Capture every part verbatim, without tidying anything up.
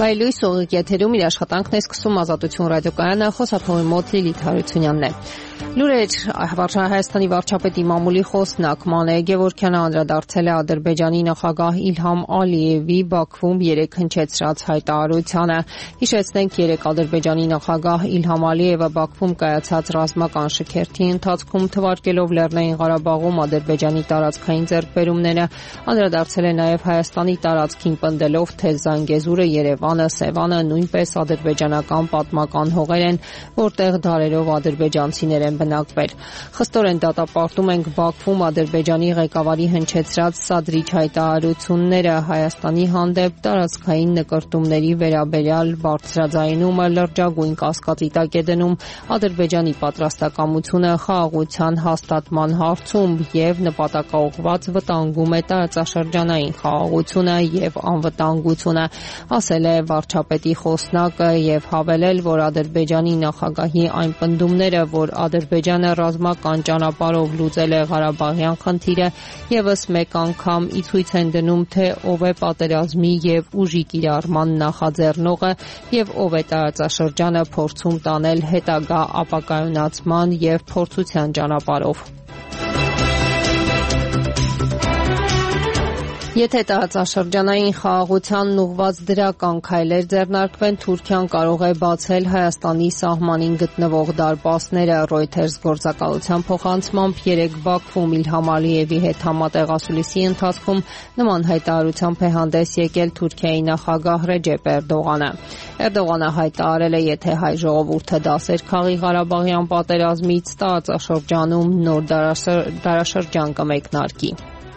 Վայելույս ուղիղ եթերում իր աշխատանքն է սկսում Ազատություն ռադիոկայանը, խոսափողի մոտ Լիլիթ Հարությունյանն է։ Լուրեր Հայաստանի վարչապետի մամուլի խոսնակ Մանե Գևորգյանը անդրադարձել է Ադրբեջանի նախագահ Իլհամ Ալիևի Բաքվում երեկ հնչեցրած հայտարարությանը։ Հիշեցնենք, երեկ Ադրբեջանի նախագահ Իլհամ Ալիևը Բաքվում կայացած ռազմական շքերթի ընթացքում թվարկելով Լեռնային Ղարաբաղում Ադրբեջանի տարածքային ձեռքբերումները, անդրադարձել է նաև Հայաստանի տարածքին պնդելով, թե Զանգեզուրը, Երևանը, Սևանը նույնպես ադրբեջանական պատմական հողեր են, որտեղ դարերով ադրբեջանցիներ են բնակվել։ Խստորեն դատապարտում ենք Բաքվում Ադրբեջանի ղեկավարի հնչեցրած սադրիչ հայտարարությունները, Հայաստանի հանդեպ տարածքային նկրտումների վերաբերյալ բարձրաձայնումը լրջագույն կասկածի տակ է դնում Ադրբեջանի պատրաստակամությունը խաղաղության հաստատման հարցում և նպատակաուղղված վտանգում է տարածաշրջանային խաղաղությունը և անվտանգությունը, ասել է վարչապետի խոսնակը և հավելել, որ Ադրբեջանի նախագահի այն պնդումները, որ Ադրբեջանը ռազմական ճանապարհով լուծել է Ղարաբաղյան խնդիրը, ևս մեկ անգամ ի ցույց են դնում, թե ով է պատերազմի և ուժի կիրառման նախաձեռնողը և ով է տարածաշրջանը փորձում տանել հետագա ապակայունացման և փորձության ճանապարհով։ Եթե տարածաշրջանային խաղաղությանն ուղղված դրական քայլեր ձեռնարկվեն, Թուրքիան կարող է բացել Հայաստանի սահմանին գտնվող դարպասները։ Reuters գործակալության փոխանցմամբ երեկ Բաքվում Իլհամ Ալիևի հետ համատեղ ասուլիսի ընթացքում նման հայտարարությամբ է հանդես եկել Թուրքիայի նախագահ Ռեջեփ Էրդողանը։ Էրդողանը հայտարարել է, եթե հայ ժողովուրդը դասեր քաղի Ղարաբաղյան պատերազմից, տարածաշրջանում նոր դարաշրջան կմեկնարկի։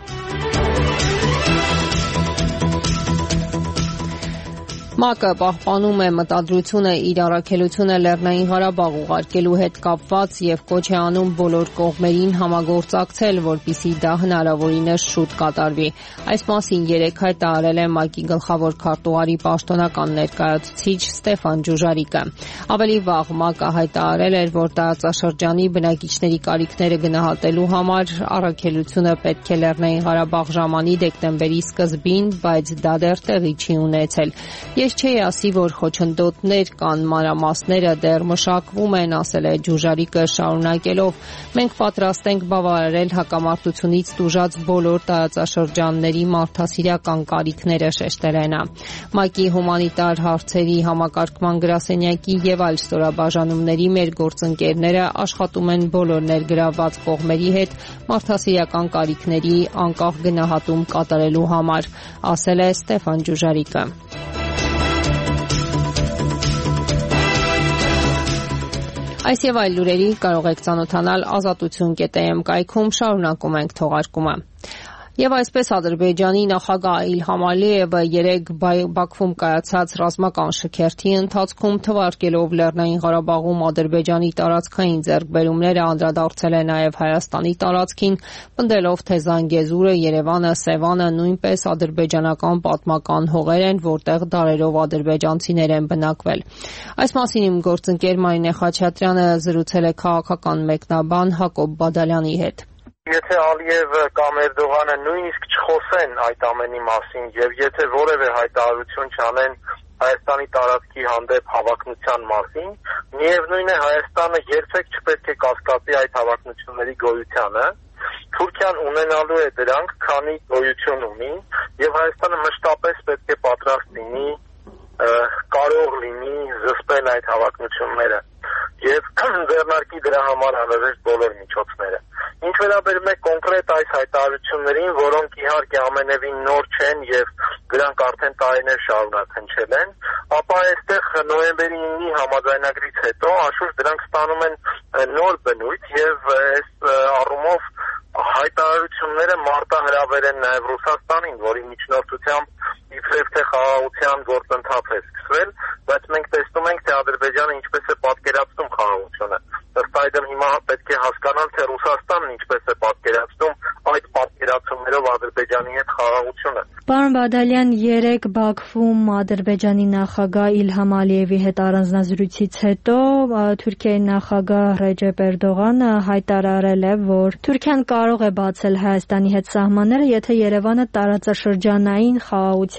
ՄԱԿ-ը պահպանում է մտադրությունը իր առաքելությունը Լեռնային Ղարաբաղ ուղարկելու հետ կապված և կոչ է անում բոլոր կողմերին համագործակցել, որպեսզի դա հնարավորինս շուտ կատարվի։ Այս մասին երեկ հայտարարել է ՄԱԿ-ի գլխավոր քարտուղարի պաշտոնական ներկայացուցիչ Ստեֆան Ջուժարիկը։ Ավելի վաղ ՄԱԿ-ը հայտարարել էր, որ տարածաշրջանի բնակիչների կարիքները գնահատելու համար առաքելությունը պետք է Լեռնային Ղարաբաղ ժամանի դեկտեմբերի սկզբին, բայց դա դեռ տեղի չի ունեցել։ Ես չէի ասի, որ խոչընդոտներ կան, մանրամասները դեռ մշակվում են, ասել է Ջուժարիկը շարունակելով. մենք պատրաստ ենք բավարարել հակամարտությունից տուժած բոլոր տարածաշրջանների մարդասիրական կարիքները, շեշտել է նա։ ՄԱԿ-ի հումանիտար հարցերի համակարգման գրասենյակի և այլ ստորաբաժանումների մեր գործընկերները աշխատում են բոլոր ներգրավված կողմերի հետ մարդասիրական կարիքների անկախ գնահատում կատարելու համար, ասել է Ստեֆան Ջուժարիկը։ Այս եւ այլ լուրերի կարող եք ծանոթանալ ազատություն կետ է էմ կայքում, շարունակում ենք թողարկումը։ Եվ այսպես Ադրբեջանի նախագահ Իլհամ Ալիևը երեկ Բաքվում կայացած ռազմական շքերթի ընթացքում թվարկելով Լեռնային Ղարաբաղում Ադրբեջանի տարածքային ձեռքբերումները, անդրադարձել է նաև Հայաստանի տարածքին, պնդելով, թե Զանգեզուրը, Երևանը, Սևանը նույնպես ադրբեջանական պատմական հողեր են, որտեղ դարերով ադրբեջանցիներ են բնակվել։ Այս մասին իմ գործընկեր Մարինե Խաչատրյանը զրուցել է քաղաքական մեկնաբան Հակոբ Բադալյանի հետ։ Եթե Ալիևը կամ Էրդողանը նույնիսկ չխոսեն այդ ամենի մասին եւ եթե որևէ հայտարարություն չանեն Հայաստանի տարածքի հանդեպ հավակնության մասին, միևնույն է Հայաստանը երբեք չպետք է կասկածի այդ հավակնությունների գոյությանը։ Թուրքիան ունենալու է դրանք, քանի գոյություն ունի, եւ Հայաստանը մշտապես պետք է պատրաստ լինի, կարող լինի զսպել այդ հավակնությունները եւ ձեռնարկի դրա համար անհրաժեշտ բոլոր միջոցները։ Ինչ վերաբերում է կոնկրետ այս հայտարարություններին, որոնք իհարկե ամենևին նոր չեն եւ դրանք արդեն տարիներ շարունակ հնչել են, ապա այստեղ նոյեմբերի իննի համաձայնագրից հետո անշուշտ դրանք ստանում են նոր բնույթ եւ այս առումով հայտարարությունները մարտահրավեր են նաեւ Ռուսաստանին, որի միջնորդությամբ իբրև թե խաղաղության գործընթաց է սկսվել, բայց մենք տեսնում ենք, թե Ադրբեջանը ինչպես է պատկերացնում խաղաղությունը։ Ըստ այդմ հիմա պետք է հասկանալ, թե Ռուսաստանն ինչպես է պատկերացնում այդ պատկերացումներով Ադրբեջանի հետ խաղաղությունը։ Պարոն Բադալյան, երեկ Բաքվում Ադրբեջանի նախագահ Իլհամ Ալիևի հետ առանձնազրույցից հետո Թուրքիայի նախագահ Ռեջեփ Էրդողանը հայտարարել է, որ Թուրքիան կարող է բացել Հայաստանի հետ սահմանները, եթե Երևանը տարածաշրջանային խաղաղության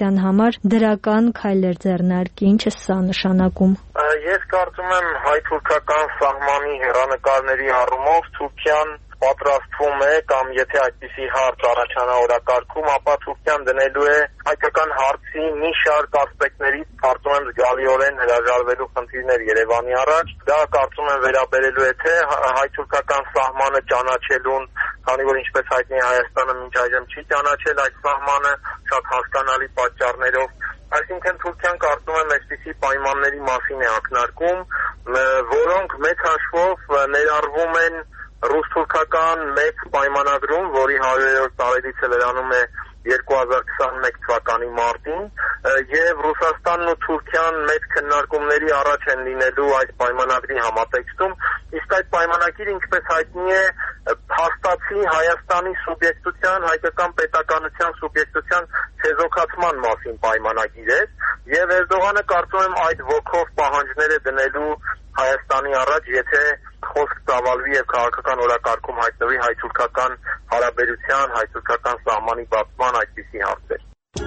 բնակչության համար դրական քայլեր ձեռնարկի։ Ինչ է սա նշանակում։ Ես կարծում եմ հայ-թուրքական սահմանի հեռանկարների առումով Թուրքիան պատրաստվում է կամ եթե այդպիսի հարց առաջանա օրակարգում, ապա Թուրքիան դնելու է հայկական հարցի մի շարք ասպեկտներից կարծում եմ զգալիորեն հրաժարվելու խնդիրներ Երևանի առաջ։ Դա կարծում եմ վերաբերելու է թե հայ-թուրքական սահմանը ճանաչելուն, քանի որ ինչպես հայտնի է Հայաստանը մինչ այժմ չի ճանաչել այդ սահմանը շատ հասկանալի պատճառներով։ Այսինքն Թուրքիան կարծում եմ այսպիսի պայմանների մասին է ակնարկում, որոնք մեծ հաշվով ներառվում են ռուս-թուրքական մեծ պայմանագրում, որի հարյուրերորդ տարելիցը լրանում է երկու հազար քսաներեք թվականի մարտին, եւ Ռուսաստանն ու Թուրքիան մեծ քննարկումների առաջ են լինելու այդ պայմանագրի համատեքստում, իսկ այդ պայմանագիրը, ինչպես հայտնի է, հաստատի Հայաստանի սուբյեկտության, հայկական պետականության սուբյեկտության ցեզոքացման մասին պայմանագիր է, եւ Էրդողանը կարծում եմ այդ ոգով պահանջներ է դնելու Հայաստանի առաջ, եթե խոսք ծավալվի եւ քաղաքական օրակարգում հայտնվի հայ-թուրքական հարաբերության, հայ-թուրքական սահմանի բացման այդպիսի հարցեր։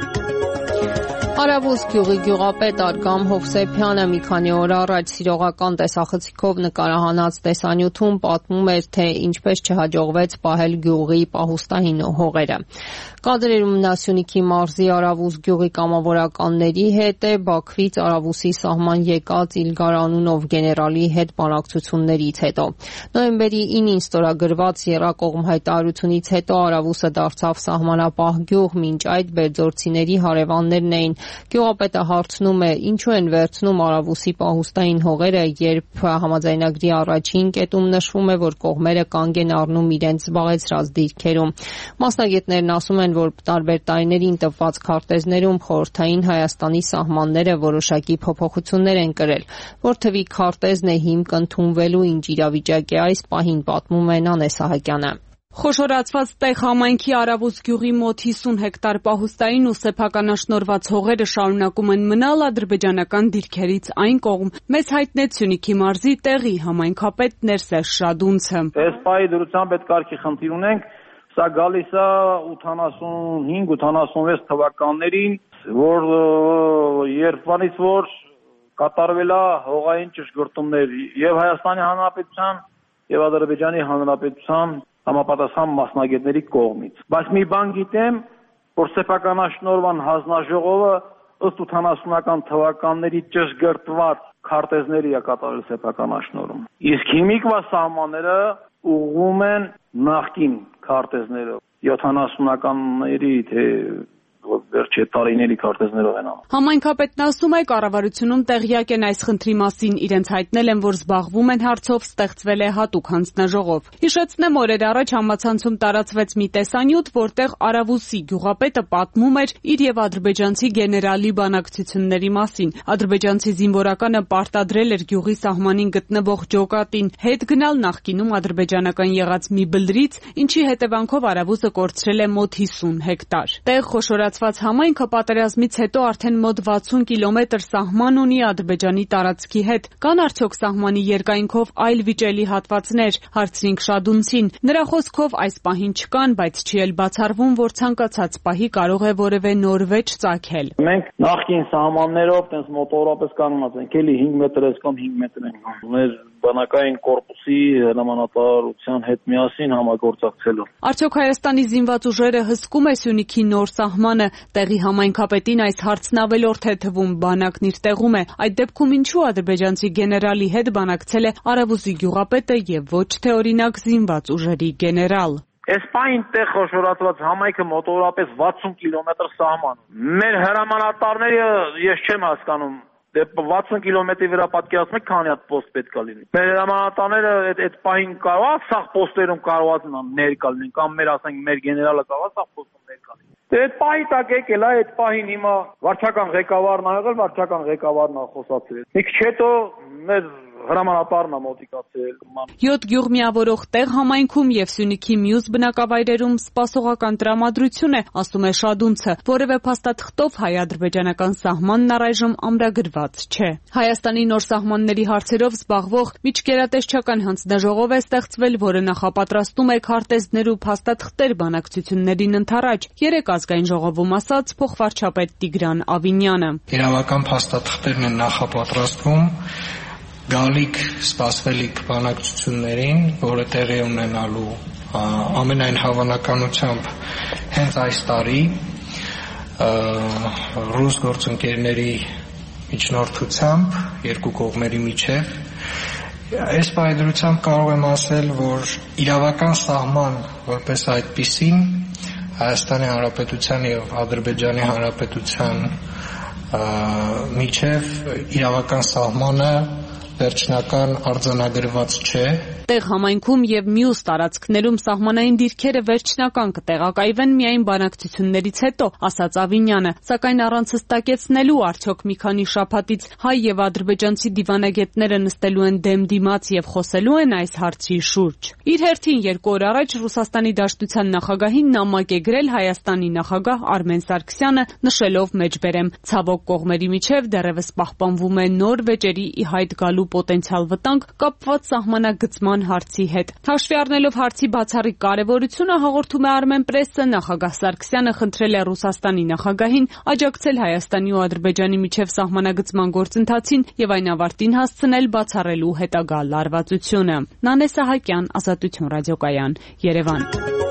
Արավուս գյուղի գյուղապետ Արգամ Հովսեփյանը մի քանի օր առաջ սիրողական տեսախցիկով նկարահանած տեսանյութում պատմում էր, թե ինչպես չհաջողվեց պահել գյուղի պահուստահին հողերը։ Կադրերում նա Սյունիքի մարզի Արավուս գյուղի կամավորականների հետ է Բաքվից Արավուսի սահման եկած Իլգար անունով գեներալի հետ բանակցություններից հետո։ Նոյեմբերի ինին ստորագրված եռակողմ հայտարարությունից հետո Արավուսը դարձավ սահմանապահ գյուղ, մինչ այդ բերձորցիների հարևաններն էին։ Գյուղապետը հարցնում է, ինչու են վերցնում Արավուսի պահուստային հողերը, երբ համաձայնագրի առաջին կետում նշվում է, որ կողմերը կանգ են առնում իրենց զբաղեցրած դիրքերում։ Մասնագետներն ասում են, որ տարբեր տարիներին տված քարտեզներում խորհրդային Հայաստանի սահմանները որոշակի փոփոխություններ են կրել, որ թվի քարտեզն է հիմք ընդունվելու, ինչ իրավիճակ է այս պահին, պատմում է Նանե Սահակյանը։ Խոշորացված տեղ համայնքի Արավուս գյուղի մոտ հիսուն հեկտար պահուստային ու սեփականաշնորհված հողերը շարունակում են մնալ ադրբեջանական դիրքերից այն կողմ։ Մեզ հայտնեց Սյունիքի մարզի տեղի համայնքապետ Ներսես Շադունցը։ Այս պահի դրությամբ այդ կարգի խնդիր ունենք, սա գալիս է ութանասունհինգ ութանասունվեց թվականներին, որ երբանից որ կատարվել է հողային ճշգրտումներ եւ Հայաստանի Հանրապետության եւ Ադրբեջանի Հանրապետության համապատասխան մասնագետների կողմից։ Բայց մի բան գիտեմ, որ սեփականաշնորհման հանձնաժողովը ըստ ութանասունական թվականների ճշգրտված քարտեզների է կատարել սեփականաշնորհում։ Իսկ հիմիկվա սահմանները ուղղում են նախկին քարտեզներով, յոթանասունականների թե վերջի տարիների քարտեզներով են անում։ Համայնքապետն ասում է, կառավարությունում տեղյակ են այս խնդրի մասին, իրենց հայտնել են, որ զբաղվում են հարցով, ստեղծվել է հատուկ հանձնաժողով։ Հիշեցնեմ, օրեր առաջ համացանցում տարածվեց մի տեսանյութ, որտեղ Արավուսի գյուղապետը պատմում էր իր եւ ադրբեջանցի գեներալի բանակցությունների մասին։ Ադրբեջանցի զինվորականը պարտադրել էր գյուղի սահմանին գտնվող ջոկատին հետ գնալ նախկինում ադրբեջանական եղած մի բլրից, ինչի հետևանքով Արավուսը կորցրել է մոտ հիսուն հեկտար։ Տեղ խոշորացված համայնքը պատերազմից հետո արդեն մոտ վաթսուն կիլոմետր սահման ունի Ադրբեջանի տարածքի հետ։ Կան արդյոք սահմանի երկայնքով այլ վիճելի հատվածներ, հարցրինք Շադունցին։ Նրա խոսքով այս պահին չկան, բայց չի էլ բացառվում, որ ցանկացած պահի կարող է որևէ նոր վեճ ծագել։ Մենք նախկին սահմաններով տես մոտորապես կանգնած ենք, էլի հինգ մետր ես կամ հինգ մետր ենք։ Մեր բանակային կորպուսի հրամանատարության հետ միասին համագործակցելով։ Արդյոք Հայաստանի զինված ուժերը հսկում է Սյունիքի նոր սահմանը, տեղի համայնքապետին այս հարցն ավելորդ է թվում, բանակն իր տեղում է։ Այդ դեպքում ինչու ադրբեջանցի գեներալի հետ բանակցել է Արավուսի գյուղապետը եւ ոչ թե օրինակ զինված ուժերի գեներալ։ Այս պահին տեղ խոշորացված համայնքը մոտորապես վաթսուն կիլոմետր սահման։ Մեր հրամանատարները ես չեմ հասկանում, դե վաթսուն կիլոմետրի վրա պատկերացնում եք քանի հատ պոստ պետք է լինի։ Մեր հրամանատարները այդ այդ պահին կարող է սաղ պոստերում կարող է ներկա լինեն, կամ մեր ասենք մեր գեներալը կարող է սաղ պոստում ներկա լինի։ Դե այդ պահի տակ եկել է, այդ պահին հիմա վարչական ղեկավարն ա եղել, վարչական ղեկավարն ա խոսացրել։ Մի քիչ հետո մեր հրամանատարն է մոտիկացել։ յոթ գյուղ միավորող տեղ համայնքում եւ Սյունիքի մյուս բնակավայրերում սպասողական տրամադրություն է, ասում է Շադունցը, որևէ փաստաթղթով հայ-ադրբեջանական սահմանն առայժմ ամրագրված չէ։ Հայաստանի նոր սահմանների հարցերով զբաղվող միջկերատեսչական հանձնաժողով է ստեղծվել, որը նախապատրաստում է քարտեզներ ու փաստաթղթեր բանակցություններին ընդառաջ, երեք ազգային ժողովում ասաց փոխվարչապետ Տիգրան Ավինյանը։ Իրավական փաստաթղթերն են նախապատրաստվում գալիք սպասվելիք բանակցություններին, որը տեղի ունենալու ամենայն հավանականությամբ հենց այս տարի ռուս գործընկերների միջնորդությամբ երկու կողմերի միջև այս պայմանությամբ կարող եմ ասել, որ իրավական սահման որպես այդպիսին Հայաստանի Հանրապետության եւ Ադրբեջանի Հանրապետության միջև իրավական սահմանը վերջնական արձանագրված չէ։ Տեղ համայնքում եւ մյուս տարածքներում սահմանային դիրքերը վերջնական կտեղակայվեն միայն բանակցություններից հետո, ասաց Ավինյանը, սակայն առանց հստակեցնելու արդյոք մի քանի շաբաթից հայ եւ ադրբեջանցի դիվանագետները նստելու են դեմ դիմաց եւ խոսելու են այս հարցի շուրջ։ Իր հերթին երկու օր առաջ Ռուսաստանի Դաշնության նախագահին նամակ է գրել Հայաստանի նախագահ Արմեն Սարգսյանը, նշելով մեջբերեմ. ցավոք կողմերի միջև դեռևս պահպանվում է նոր վեճերի ի հայտ գալու պոտենցիալ վտանգ կապված սահմանագծման հարցի հետ։ Հաշվի առնելով հարցի բացառիկ կարևորությունը, հաղորդում է Armenpress-ը, նախագահ Սարգսյանը խնդրել է Ռուսաստանի նախագահին աջակցել Հայաստանի ու Ադրբեջանի միջև սահմանագծման գործընթացին եւ այն ավարտին հասցնել բացառելու հետագա լարվածությունը։ Նանե Սահակյան, Ազատություն ռադիոկայան, Երևան։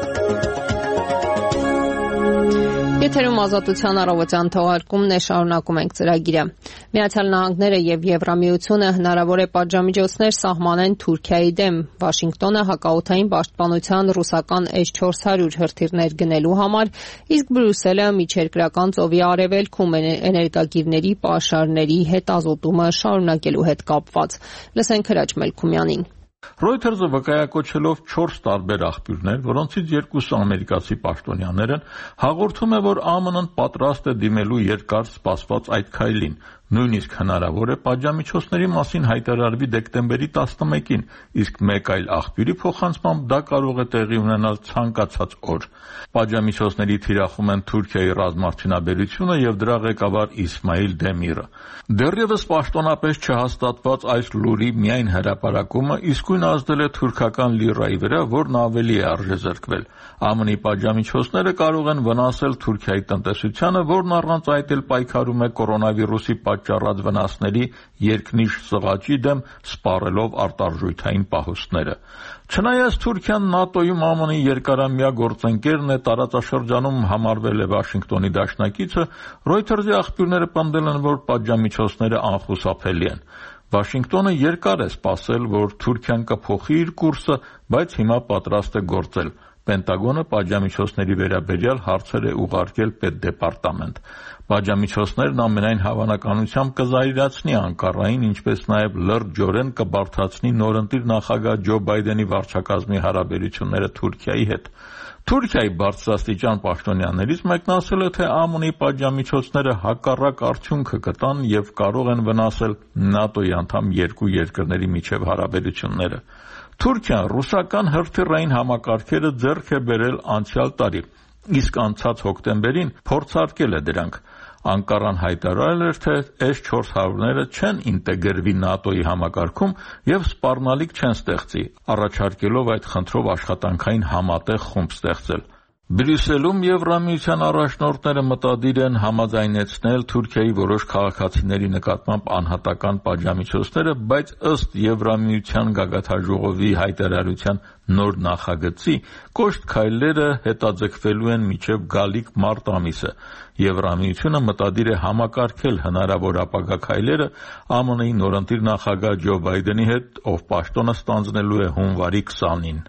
Եթերում Ազատության առավոտյան թողարկումն է, շարունակում ենք ծրագիրը։ Միացյալ Նահանգները եւ Եվրամիությունը հնարավոր է պատժամիջոցներ սահմանեն Թուրքիայի դեմ։ Վաշինգտոնը հակաօդային պաշտպանության ռուսական էս չորս հարյուր հրթիռներ գնելու համար, իսկ Բրյուսելը միջերկրական ծովի արևելքում էներգակիրների պաշարների հետազոտումը շարունակելու հետ կապված։ Լսենք Հրաչ Մելքումյանին։ Reuters-ը վկայակոչելով չորս տարբեր աղբյուրներ, որոնցից երկուսը ամերիկացի պաշտոնյաներ են, հաղորդում է, որ ԱՄՆ-ն պատրաստ է դիմելու երկար սպասված այդ քայլին, նույնիսկ հնարավոր է պատժամիջոցների մասին հայտարարվի դեկտեմբերի տասնմեկին, իսկ մեկ այլ աղբյուրի փոխանցմամբ դա կարող է տեղի ունենալ ցանկացած օր։ Պատժամիջոցների թիրախում են Թուրքիայի ռազմարդյունաբերությունը եւ դրա ղեկավար Իսմայիլ Դեմիրը։ Դեռևս պաշտոնապես չհաստատված այս լուրի միայն հրապարակումը իսկույն ազդել է թուրքական լիրայի վրա, որն ավելի է արժեզրկվել։ ԱՄՆ-ի պատժամիջոցները կարող են վնասել Թուրքիայի տնտեսությանը, որն առանց այդ էլ պայքարում է կորոնավիրուսի պատճառած վնասների երկնիշ սղաճի դեմ, սպառելով արտարժույթային պահոստները։ Չնայած Թուրքիան ՆԱՏՕ-ում ԱՄՆ-ի երկարամյա գործընկերն է, տարածաշրջանում համարվել է Վաշինգտոնի դաշնակիցը, Reuters-ի աղբյուրները պնդել են, որ պատժամիջոցները անխուսափելի են։ Վաշինգտոնը երկար է սպասել, որ Թուրքիան կփոխի իր կուրսը, բայց հիմա պատրաստ է գործել։ Պենտագոնը պատժամիջոցների վերաբերյալ հարցեր է ուղարկել պետդեպարտամենտ։ Պատժամիջոցներն ամենայն հավանականությամբ կզայրացնի Անկարային, ինչպես նաև լրջորեն կբարդացնի նորընտիր նախագահ Ջո Բայդենի վարչակազմի հարաբերությունները Թուրքիայի հետ։ Թուրքիայի բարձրաստիճան պաշտոնյաներից մեկն ասել է, թե ԱՄՆ-ի պատժամիջոցները հակառակ արդյունքը կտան եւ կարող են վնասել ՆԱՏՕ-ի անդամ երկու երկրների միջև հարաբերությունները։ Թուրքիան ռուսական հրթիռային համակարգերը ձեռք է բերել անցյալ տարի, իսկ անցած հոկտեմբերին փորձարկել է դրանք։ Անկարան հայտարարել էր, թե էս չորս հարյուրները չեն ինտեգրվի ՆԱՏՕ-ի համակարգում եւ սպառնալիք չեն ստեղծի, առաջարկելով այդ խնդրով աշխատանքային համատեղ խումբ ստեղծել։ Բրյուսելում Եվրամիության առաջնորդները մտադիր են համաձայնեցնել Թուրքիայի որոշ քաղաքացիների նկատմամբ անհատական պատժամիջոցները, բայց ըստ Եվրամիության գագաթնաժողովի հայտարարության նոր նախագծի, կոշտ քայլերը հետաձգվելու են մինչև գալիք մարտ ամիսը։ Եվրամիությունը մտադիր է համակարգել հնարավոր ապագա քայլերը ԱՄՆ-ի նորընտիր նախագահ Ջո Բայդենի հետ, ով պաշտոնը ստանձնելու է հունվարի քսանին։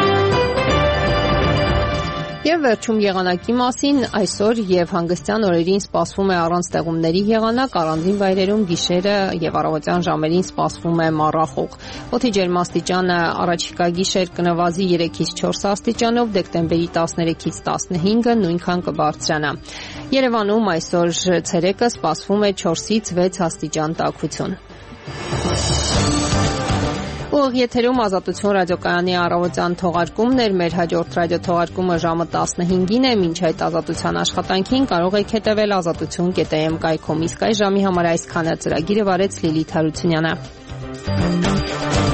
Եվ վերջում եղանակի մասին, այսօր եւ հանգստյան օրերին սպասվում է առանց ձեղումների եղանակ, առանձին վայրերում գիշերը եւ առավոտյան ժամերին սպասվում է մառախուղ։ Օդի ջերմաստիճանը առաջիկա գիշեր կնվազի երեքից չորս աստիճանով, դեկտեմբերի տասներեքից տասնհինգը նույնքան կբարձրանա։ Երևանում այսօր ցերեկը սպասվում է չորսից վեց աստիճան տաքություն։ Ուղիղ եթերում Ազատություն ռադիոկայանի առավոտյան թողարկումներ, մեր հաջորդ ռադիոթողարկումը ժամը տասնհինգին է, մինչ այդ ազատության աշխատանքին կարող եք հետևել ազատություն կետ է էմ կայքում, իսկ այս ժամի համար այսքանը ծրագիրը վարեց Լիլիթ Հարությունյանը։